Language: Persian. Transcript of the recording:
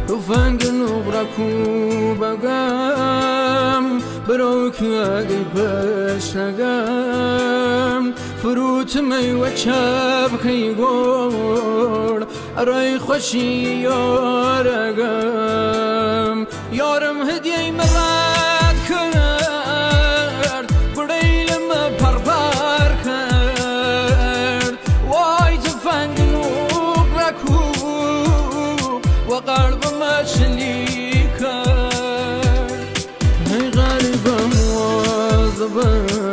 تفنگ نبرکو بگم بروک اگه پشنگم فروت میوه چپ خی گور ارای خوشی یارگم یارم هدیه مرد کرد گریلم پرپر کرد وای تفنگ نبرکو و قلبم شلی کرد ای غریبم واظبم